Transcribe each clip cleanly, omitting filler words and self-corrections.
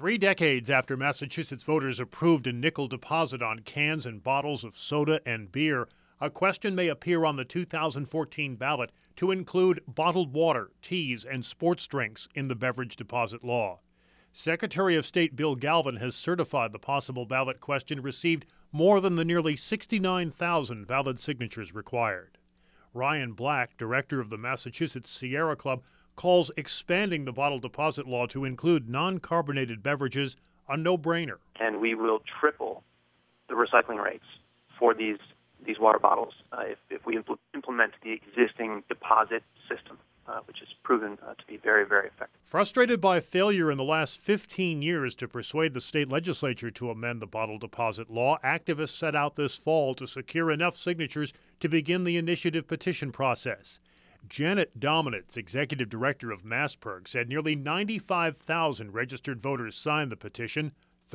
3 decades after Massachusetts voters approved a nickel deposit on cans and bottles of soda and beer, a question may appear on the 2014 ballot to include bottled water, teas, and sports drinks in the beverage deposit law. Secretary of State Bill Galvin has certified the possible ballot question received more than the nearly 69,000 valid signatures required. Ryan Black, director of the Massachusetts Sierra Club, calls expanding the bottle deposit law to include non-carbonated beverages a no-brainer. And we will triple the recycling rates for these water bottles if we implement the existing deposit system, which has proven to be very, very effective. Frustrated by failure in the last 15 years to persuade the state legislature to amend the bottle deposit law, activists set out this fall to secure enough signatures to begin the initiative petition process. Janet Dominitz, executive director of MassPerg, said nearly 95,000 registered voters signed the petition,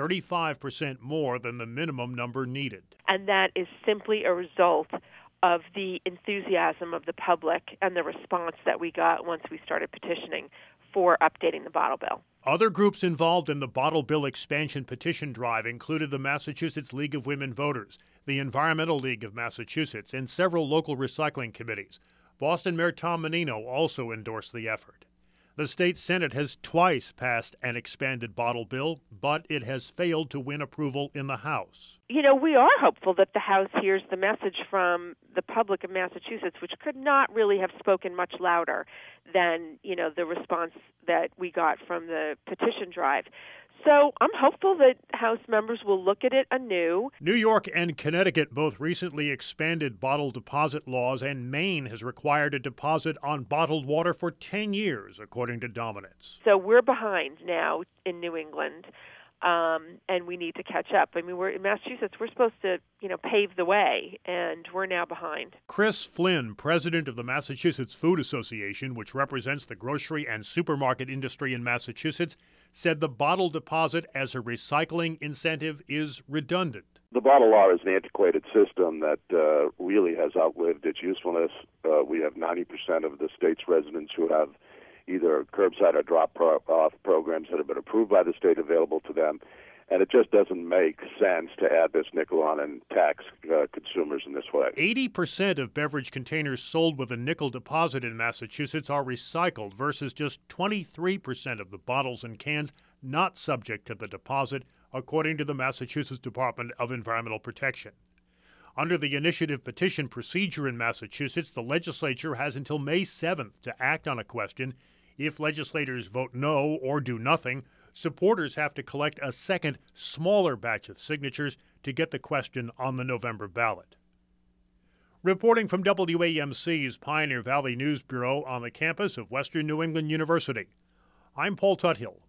35% more than the minimum number needed. And that is simply a result of the enthusiasm of the public and the response that we got once we started petitioning for updating the bottle bill. Other groups involved in the bottle bill expansion petition drive included the Massachusetts League of Women Voters, the Environmental League of Massachusetts, and several local recycling committees. Boston Mayor Tom Menino also endorsed the effort. The state Senate has twice passed an expanded bottle bill, but it has failed to win approval in the House. You know, we are hopeful that the House hears the message from the public of Massachusetts, which could not really have spoken much louder than, the response that we got from the petition drive. So I'm hopeful that House members will look at it anew. New York and Connecticut both recently expanded bottle deposit laws, and Maine has required a deposit on bottled water for 10 years, according to Dominitz. So we're behind now in New England, and we need to catch up. I mean, we're in Massachusetts. We're supposed to, pave the way, and we're now behind. Chris Flynn, president of the Massachusetts Food Association, which represents the grocery and supermarket industry in Massachusetts, said the bottle deposit as a recycling incentive is redundant. The bottle law is an antiquated system that really has outlived its usefulness. We have 90% of the state's residents who have either curbside or drop-off programs that have been approved by the state available to them, and it just doesn't make sense to add this nickel on and tax consumers in this way. 80% of beverage containers sold with a nickel deposit in Massachusetts are recycled versus just 23% of the bottles and cans not subject to the deposit, according to the Massachusetts Department of Environmental Protection. Under the initiative petition procedure in Massachusetts, the legislature has until May 7th to act on a question. If legislators vote no or do nothing, supporters have to collect a second, smaller batch of signatures to get the question on the November ballot. Reporting from WAMC's Pioneer Valley News Bureau on the campus of Western New England University, I'm Paul Tuthill.